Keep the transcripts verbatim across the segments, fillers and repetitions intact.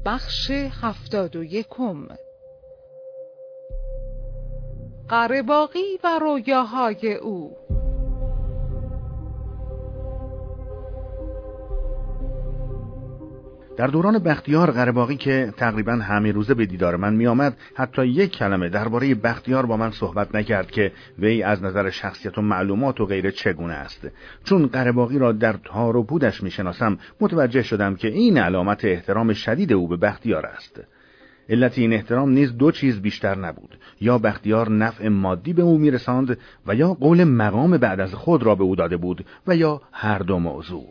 بخش هفتاد و یکم. قره‌باغی و رویاهای او. در دوران بختیار قره‌باغی که تقریباً همه روزه به دیدار من می آمد، حتی یک کلمه درباره بختیار با من صحبت نکرد که وی از نظر شخصیت و معلومات و غیره چگونه است. چون قره‌باغی را در تار و پودش می شناسم، متوجه شدم که این علامت احترام شدید او به بختیار است. علت این احترام نیز دو چیز بیشتر نبود: یا بختیار نفع مادی به او میرساند و یا قول مقام بعد از خود را به او داده بود و یا هر دو موضوع.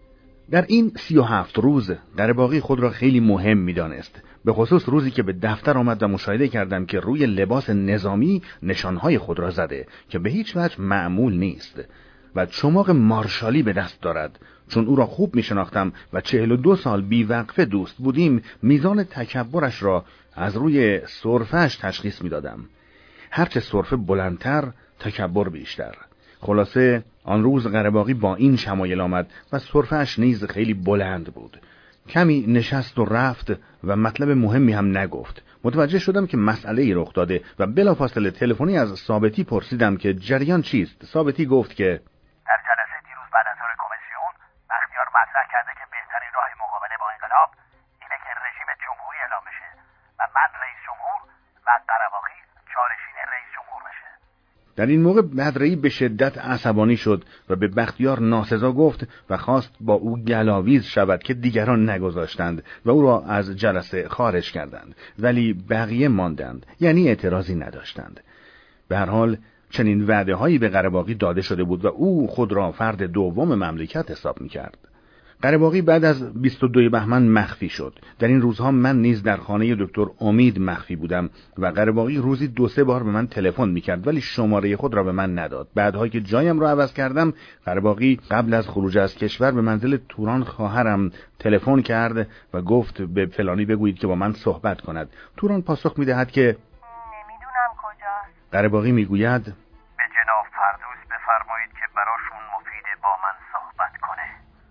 در این سی و هفت روز قره‌باغی خود را خیلی مهم می‌دانست، به خصوص روزی که به دفتر آمد و مشاهده کردم که روی لباس نظامی نشانهای خود را زده که به هیچ وجه معمول نیست و چماق مارشالی به دست دارد. چون او را خوب می‌شناختم و چهل و دو سال بی‌وقفه دوست بودیم، میزان تکبرش را از روی سرفه‌اش تشخیص می‌دادم. هرچه سرفه بلندتر، تکبر بیشتر. خلاصه آن روز قره‌باغی با این شمایل آمد و سرفه‌اش نیز خیلی بلند بود. کمی نشست و رفت و مطلب مهمی هم نگفت. متوجه شدم که مسئله‌ای رخ داده و بلافاصله تلفنی از ثابتی پرسیدم که جریان چیست. ثابتی گفت که در جلسه دیروز بعد از ظهر کمیسیون بختیار مطرح کرده که بهترین راه مقابله با انقلاب اینه که رژیم جمهوری اعلام بشه و من رئیس جمهور و قره‌باغی جانشین رئیس جمهور بشه. در این موقع بدرهی به شدت عصبانی شد و به بختیار ناسزا گفت و خواست با او گلاویز شود که دیگران نگذاشتند و او را از جلسه خارج کردند، ولی بقیه ماندند، یعنی اعتراضی نداشتند. به هر حال چنین وعده هایی به قره‌باغی داده شده بود و او خود را فرد دوم مملکت حساب می‌کرد. قره‌باغی بعد از بیست و دو بهمن مخفی شد. در این روزها من نیز در خانه دکتر امید مخفی بودم و قره‌باغی روزی دو سه بار به من تلفن می‌کرد، ولی شماره خود را به من نداد. بعدها که جایم را عوض کردم، قره‌باغی قبل از خروج از کشور به منزل توران خواهرم تلفن کرد و گفت به فلانی بگویید که با من صحبت کند. توران پاسخ می‌دهد که نمیدونم کجاست. قره‌باغی می‌گوید به جناب فردوس بفرمایید که براشون مفیده با من صحبت کنه.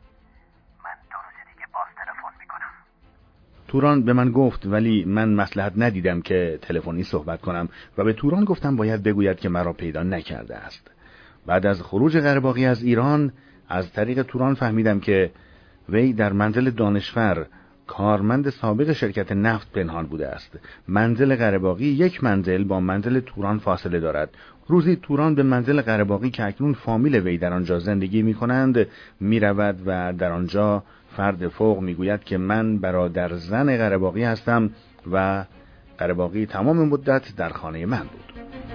من دو روز دیگه باز تلفن میکنم. توران به من گفت، ولی من مصلحت ندیدم که تلفنی صحبت کنم و به توران گفتم باید بگوید که مرا پیدا نکرده است. بعد از خروج قره‌باغی از ایران از طریق توران فهمیدم که وی در منزل دانشفر، کارمند سابق شرکت نفت، پنهان بوده است. منزل قره‌باغی یک منزل با منزل توران فاصله دارد. روزی توران به منزل قره‌باغی که اکنون فامیل وی در آنجا زندگی می‌کنند می‌رود و در آنجا فرد فوق می‌گوید که من برادر زن قره‌باغی هستم و قره‌باغی تمام مدت در خانه من بود.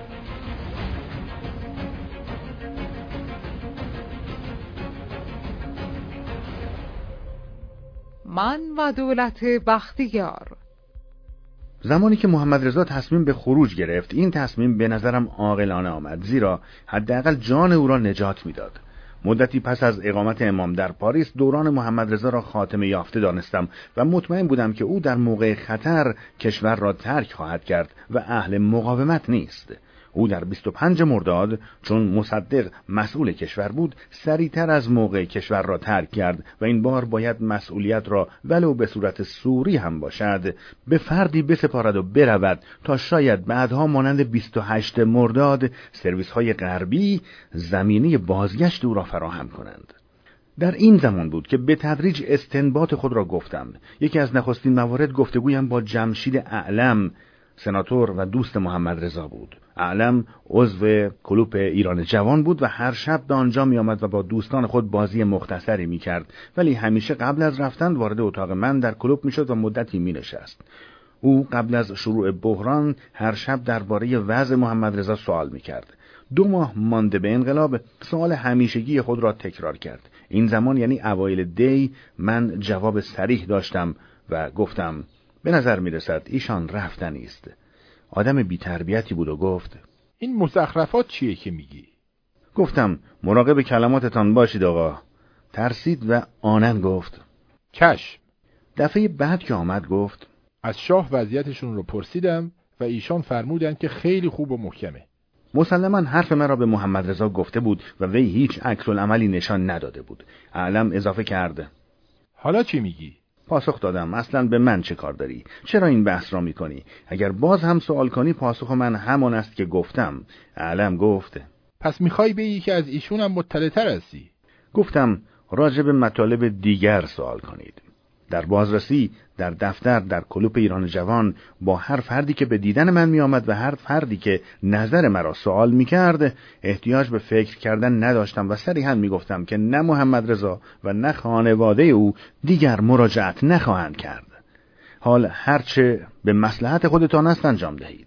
من و دولت بختیار. زمانی که محمد رضا تصمیم به خروج گرفت، این تصمیم به نظرم عاقلانه آمد، زیرا حداقل جان او را نجات میداد. مدتی پس از اقامت امام در پاریس، دوران محمد رضا را خاتمه یافته دانستم و مطمئن بودم که او در موقع خطر کشور را ترک خواهد کرد و اهل مقاومت نیست. او در بیست و پنجم مرداد، چون مصدق مسئول کشور بود، سریعتر از موقع کشور را ترک کرد و این بار باید مسئولیت را ولو به صورت سوری هم باشد به فردی بسپارد و برود تا شاید بعدها مانند بیست و هشتم مرداد سرویس های غربی زمینه بازگشت او را فراهم کنند. در این زمان بود که به تدریج استنباط خود را گفتم. یکی از نخستین موارد گفتگویم با جمشید اعلم، سناتور و دوست محمد رضا بود. اعلم عضو کلوپ ایران جوان بود و هر شب به آنجا می آمد و با دوستان خود بازی مختصری می کرد، ولی همیشه قبل از رفتن وارد اتاق من در کلوپ می شد و مدتی می نشست. او قبل از شروع بحران هر شب درباره وضع محمد رضا سوال می کرد. دو ماه مانده به انقلاب سوال همیشگی خود را تکرار کرد. این زمان یعنی اوایل دی من جواب صریح داشتم و گفتم به نظر می رسد ایشان رفتنی است. آدم بی تربیتی بود و گفت این مزخرفات چیه که میگی؟ گفتم مراقب کلماتتان باشید آقا. ترسید و آنن گفت چشم. دفعه بعد که آمد گفت از شاه وضعیتشون رو پرسیدم و ایشان فرمودن که خیلی خوب و محکمه. مسلماً حرف مرا به محمد رضا گفته بود و وی هیچ عکس العملی نشان نداده بود. اعلم اضافه کرد حالا چی میگی؟ پاسخ دادم اصلا به من چه کار داری؟ چرا این بحث را میکنی؟ اگر باز هم سوال کنی پاسخ من همان است که گفتم. علم گفت پس میخوای بگی که از ایشون هم مطلع‌تر هستی؟ گفتم راجع به مطالب دیگر سوال کنید. در بازرسی، در دفتر، در کلوپ ایران جوان با هر فردی که به دیدن من می آمد و هر فردی که نظر مرا سوال می کرد احتیاج به فکر کردن نداشتم و صریحاً می گفتم که نه محمد رضا و نه خانواده او دیگر مراجعت نخواهند کرد. حال هرچه به مصلحت خودتان است انجام دهید.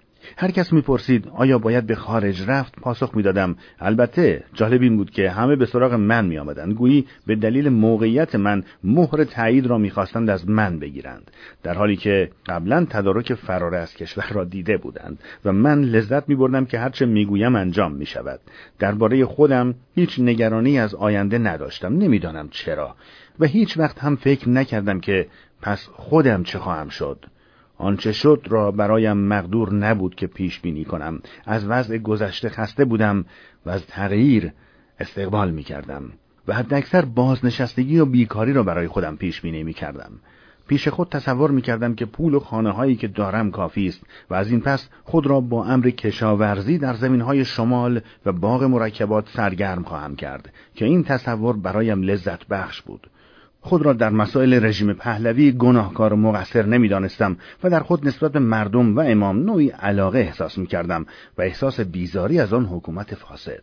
هر کس میپرسید آیا باید به خارج رفت، پاسخ میدادم البته. جالب این بود که همه به سراغ من می آمدند، گویی به دلیل موقعیت من مهر تایید را میخواستند از من بگیرند، در حالی که قبلا تدارک فرار از کشور را دیده بودند و من لذت میبردم که هرچه میگویم انجام میشود. درباره خودم هیچ نگرانی از آینده نداشتم، نمیدانم چرا، و هیچ وقت هم فکر نکردم که پس خودم چه خواهم شد. آنچه شد را برایم مقدور نبود که پیش بینی کنم. از وضع گذشته خسته بودم و از تغییر استقبال می کردم و حداکثر بازنشستگی و بیکاری را برای خودم پیش بینی می کردم. پیش خود تصور می کردم که پول و خانه هایی که دارم کافی است و از این پس خود را با امر کشاورزی در زمین های شمال و باغ مرکبات سرگرم خواهم کرد که این تصور برایم لذت بخش بود. خود را در مسائل رژیم پهلوی گناهکار و مقصر نمی‌دانستم و در خود نسبت به مردم و امام نوعی علاقه احساس می‌کردم و احساس بیزاری از آن حکومت فاسد.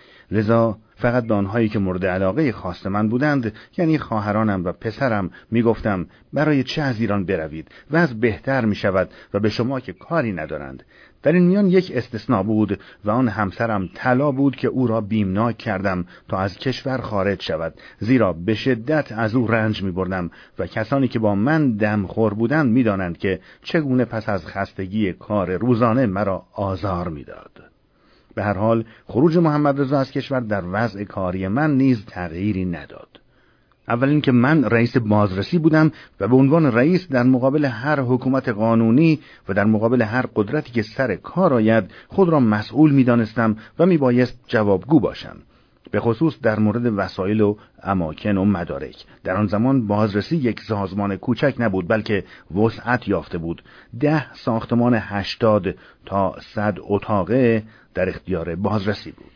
لذا فقط به آنهایی که مورد علاقه خاص من بودند، یعنی خواهرانم و پسرم، میگفتم برای چه از ایران بروید، وضع بهتر میشود و به شما که کاری ندارند. در این میان یک استثناء بود و آن همسرم طلا بود که او را بیمناک کردم تا از کشور خارج شود، زیرا به شدت از او رنج میبردم و کسانی که با من دمخور بودند میدانند که چگونه پس از خستگی کار روزانه مرا آزار میداد. به هر حال خروج محمد رضا از کشور در وضع کاری من نیز تغییری نداد. اول اینکه من رئیس بازرسی بودم و به عنوان رئیس در مقابل هر حکومت قانونی و در مقابل هر قدرتی که سر کار آید خود را مسئول می‌دانستم و میبایست جوابگو باشم، به خصوص در مورد وسایل و اماکن و مدارک. در آن زمان بازرسی یک سازمان کوچک نبود، بلکه وسعت یافته بود. ده ساختمان هشتاد تا صد اتاقه در اختیار بازرسی بود.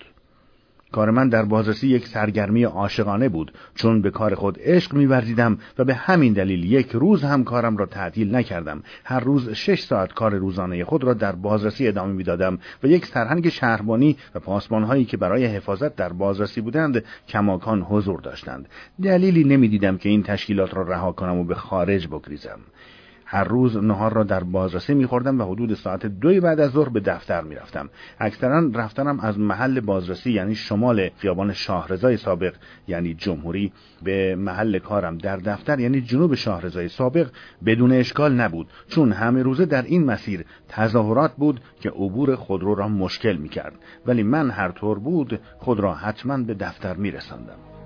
کار من در بازرسی یک سرگرمی عاشقانه بود، چون به کار خود عشق می‌ورزیدم و به همین دلیل یک روز هم کارم را تعطیل نکردم. هر روز شش ساعت کار روزانه خود را در بازرسی ادامه می‌دادم و یک سرهنگ شهربانی و پاسبان‌هایی که برای حفاظت در بازرسی بودند کماکان حضور داشتند. دلیلی نمی‌دیدم که این تشکیلات را رها کنم و به خارج بگریزم. هر روز نهار را در بازرسی می‌خوردم و حدود ساعت دوی بعد از ظهر به دفتر می‌رفتم. اکثرا رفتنم از محل بازرسی یعنی شمال خیابان شاهرضای سابق یعنی جمهوری به محل کارم در دفتر یعنی جنوب شاهرضای سابق بدون اشکال نبود، چون همه روزه در این مسیر تظاهرات بود که عبور خودرو را مشکل می‌کرد، ولی من هر طور بود خود را حتما به دفتر می‌رساندم.